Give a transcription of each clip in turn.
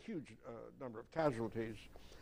huge number of casualties.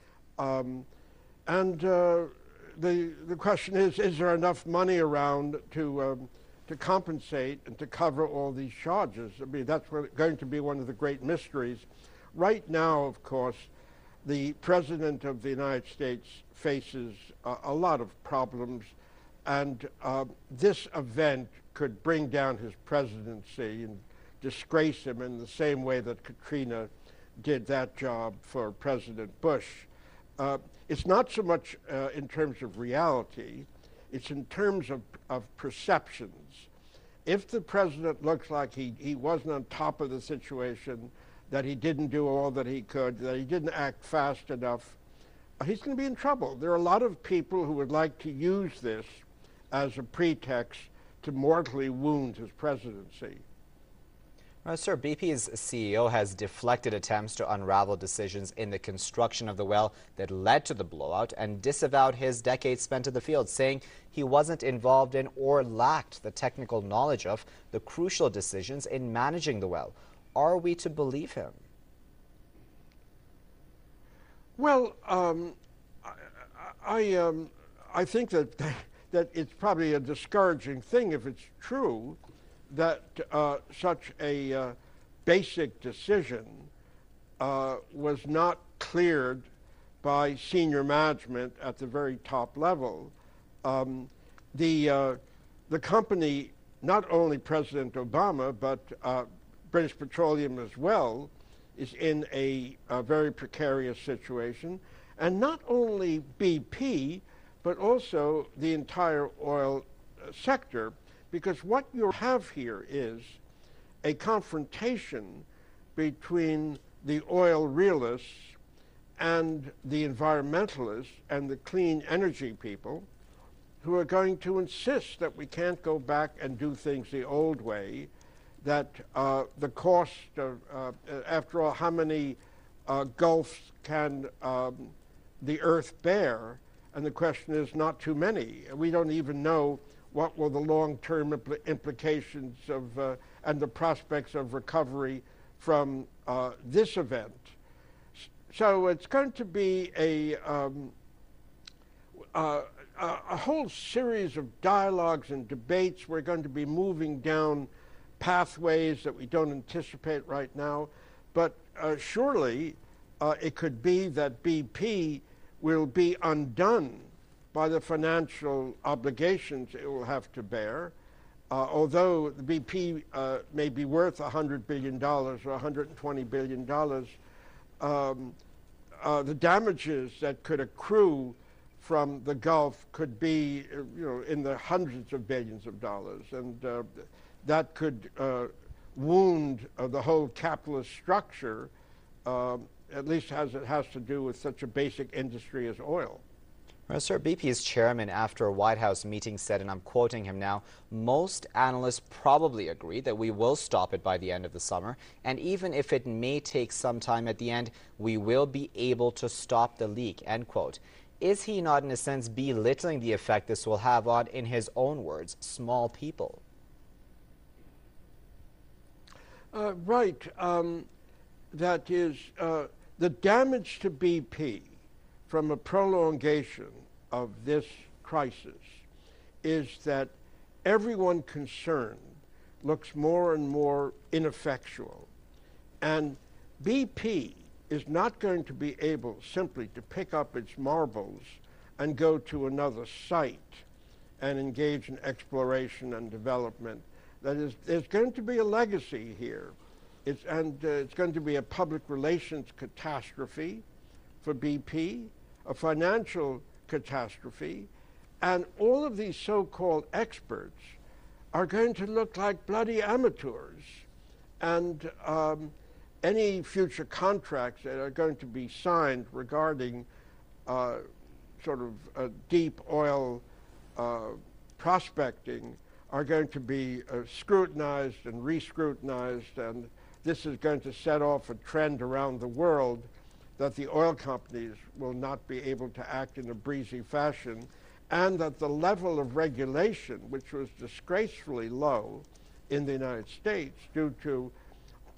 And the question is there enough money around to compensate and to cover all these charges? I mean, that's going to be one of the great mysteries. Right now, of course, the President of the United States faces a lot of problems, and this event could bring down his presidency and disgrace him in the same way that Katrina did that job for President Bush. It's not so much in terms of reality, it's in terms of perceptions. If the president looks like he wasn't on top of the situation, that he didn't do all that he could, that he didn't act fast enough, he's going to be in trouble. There are a lot of people who would like to use this as a pretext to mortally wound his presidency. Sir, BP's CEO has deflected attempts to unravel decisions in the construction of the well that led to the blowout and disavowed his decades spent in the field, saying he wasn't involved in or lacked the technical knowledge of the crucial decisions in managing the well. Are we to believe him? Well, I think that it's probably a discouraging thing if it's true that such a basic decision was not cleared by senior management at the very top level. The company, not only President Obama, but British Petroleum as well, is in a very precarious situation. And not only BP, but also the entire oil sector, because what you have here is a confrontation between the oil realists and the environmentalists and the clean energy people who are going to insist that we can't go back and do things the old way, that the cost of, after all, how many gulfs can the earth bear? And the question is not too many. We don't even know what will the long-term implications of and the prospects of recovery from this event. So it's going to be a whole series of dialogues and debates. We're going to be moving down pathways that we don't anticipate right now. But surely it could be that BP will be undone by the financial obligations it will have to bear. Although the BP may be worth $100 billion or $120 billion, the damages that could accrue from the Gulf could be, in the hundreds of billions of dollars, and that could wound the whole capitalist structure, at least as it has to do with such a basic industry as oil. Well, Sir, BP's chairman after a White House meeting said, and I'm quoting him now, most analysts probably agree that we will stop it by the end of the summer, and even if it may take some time at the end, we will be able to stop the leak, end quote. Is he not, in a sense, belittling the effect this will have on, in his own words, small people? Right. That is, the damage to BP from a prolongation of this crisis is that everyone concerned looks more and more ineffectual. And BP is not going to be able simply to pick up its marbles and go to another site and engage in exploration and development. That is, there's going to be a legacy here. It's going to be a public relations catastrophe for BP, a financial catastrophe, and all of these so-called experts are going to look like bloody amateurs. And any future contracts that are going to be signed regarding sort of deep oil prospecting are going to be scrutinized and re-scrutinized, and this is going to set off a trend around the world that the oil companies will not be able to act in a breezy fashion, and that the level of regulation, which was disgracefully low in the United States due to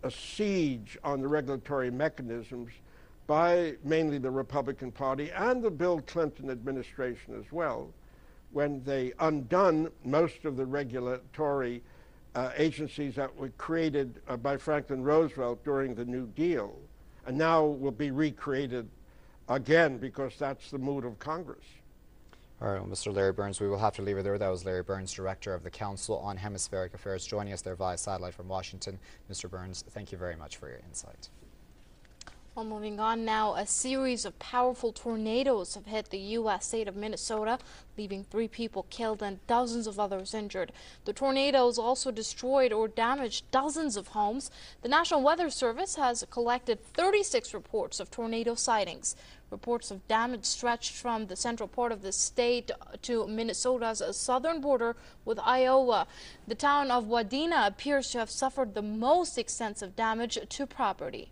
a siege on the regulatory mechanisms by mainly the Republican Party and the Bill Clinton administration as well, when they undone most of the regulatory agencies that were created by Franklin Roosevelt during the New Deal, and now will be recreated again because that's the mood of Congress. All right, well, Mr. Larry Burns, we will have to leave it there. That was Larry Burns, Director of the Council on Hemispheric Affairs, joining us there via satellite from Washington. Mr. Burns, thank you very much for your insight. Well, moving on now, a series of powerful tornadoes have hit the U.S. state of Minnesota, leaving 3 people killed and dozens of others injured. The tornadoes also destroyed or damaged dozens of homes. The National Weather Service has collected 36 reports of tornado sightings. Reports of damage stretched from the central part of the state to Minnesota's southern border with Iowa. The town of Wadena appears to have suffered the most extensive damage to property.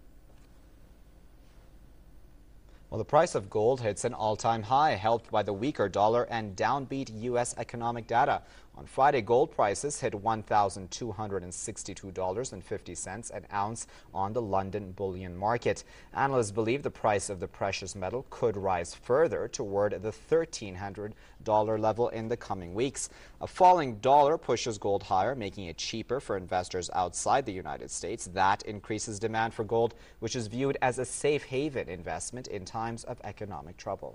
Well, the price of gold hits an all-time high, helped by the weaker dollar and downbeat U.S. economic data. On Friday, gold prices hit $1,262.50 an ounce on the London bullion market. Analysts believe the price of the precious metal could rise further toward the $1,300 level in the coming weeks. A falling dollar pushes gold higher, making it cheaper for investors outside the United States. That increases demand for gold, which is viewed as a safe haven investment in times of economic trouble.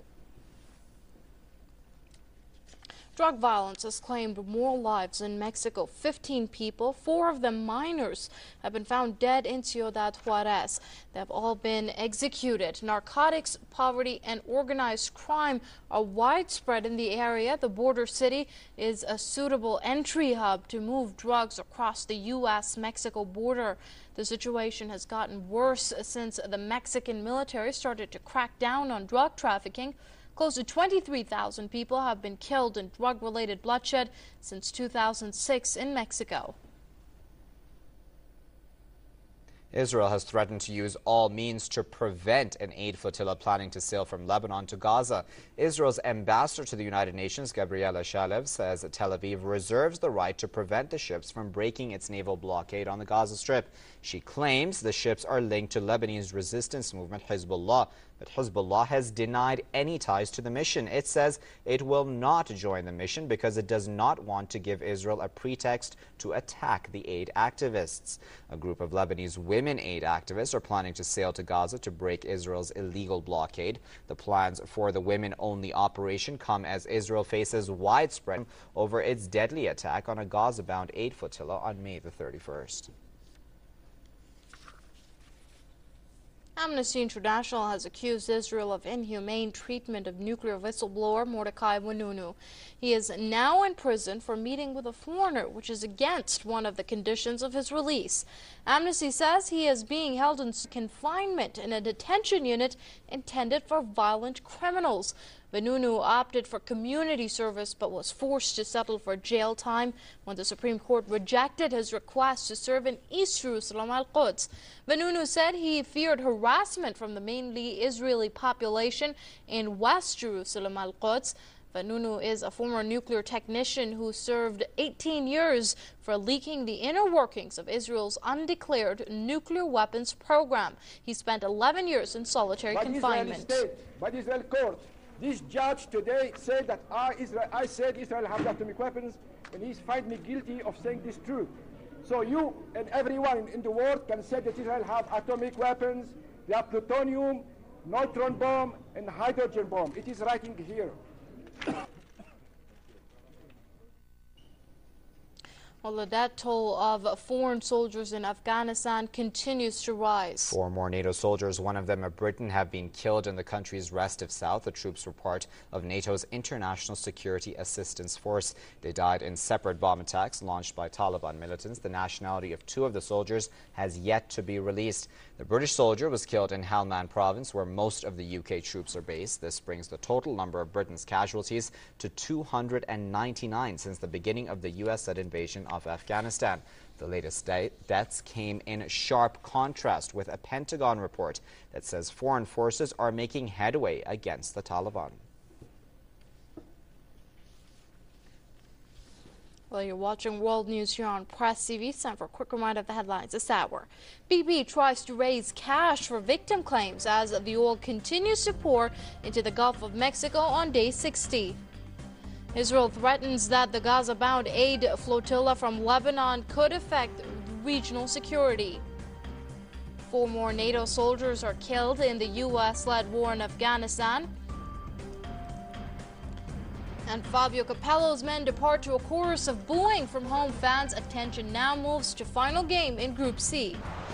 Drug violence has claimed more lives in Mexico. 15 people, 4 of them minors, have been found dead in Ciudad Juarez. They have all been executed. Narcotics, poverty, and organized crime are widespread in the area. The border city is a suitable entry hub to move drugs across the U.S.-Mexico border. The situation has gotten worse since the Mexican military started to crack down on drug trafficking. Close to 23,000 people have been killed in drug-related bloodshed since 2006 in Mexico. Israel has threatened to use all means to prevent an aid flotilla planning to sail from Lebanon to Gaza. Israel's ambassador to the United Nations, Gabriela Shalev, says Tel Aviv reserves the right to prevent the ships from breaking its naval blockade on the Gaza Strip. She claims the ships are linked to Lebanese resistance movement Hezbollah, but Hezbollah has denied any ties to the mission. It says it will not join the mission because it does not want to give Israel a pretext to attack the aid activists. A group of Lebanese women aid activists are planning to sail to Gaza to break Israel's illegal blockade. The plans for the women-only operation come as Israel faces widespread over its deadly attack on a Gaza-bound aid flotilla on May the 31st. Amnesty International has accused Israel of inhumane treatment of nuclear whistleblower Mordechai Vanunu. He is now in prison for meeting with a foreigner, which is against one of the conditions of his release. Amnesty says he is being held in confinement in a detention unit intended for violent criminals. Vanunu opted for community service but was forced to settle for jail time when the Supreme Court rejected his request to serve in East Jerusalem al-Quds. Vanunu said he feared harassment from the mainly Israeli population in West Jerusalem al-Quds. Vanunu is a former nuclear technician who served 18 years for leaking the inner workings of Israel's undeclared nuclear weapons program. He spent 11 years in solitary confinement. By the Israeli court, this judge today said that I said Israel have atomic weapons, and he's find me guilty of saying this truth. So you and everyone in the world can say that Israel have atomic weapons, they have plutonium, neutron bomb, and hydrogen bomb. It is writing here. Well, the death toll of foreign soldiers in Afghanistan continues to rise. 4 more NATO soldiers, one of them a Briton, have been killed in the country's restive south. The troops were part of NATO's International Security Assistance Force. They died in separate bomb attacks launched by Taliban militants. The nationality of 2 of the soldiers has yet to be released. The British soldier was killed in Helmand province, where most of the UK troops are based. This brings the total number of Britain's casualties to 299 since the beginning of the US-led invasion of Afghanistan. The latest deaths came in sharp contrast with a Pentagon report that says foreign forces are making headway against the Taliban. Well, you're watching World News here on Press TV. It's time for a quick reminder of the headlines this hour. BP tries to raise cash for victim claims as the oil continues to pour into the Gulf of Mexico on day 60. Israel threatens that the Gaza-bound aid flotilla from Lebanon could affect regional security. 4 more NATO soldiers are killed in the U.S.-led war in Afghanistan. And Fabio Capello's men depart to a chorus of booing from home fans. Attention now moves to final game in Group C.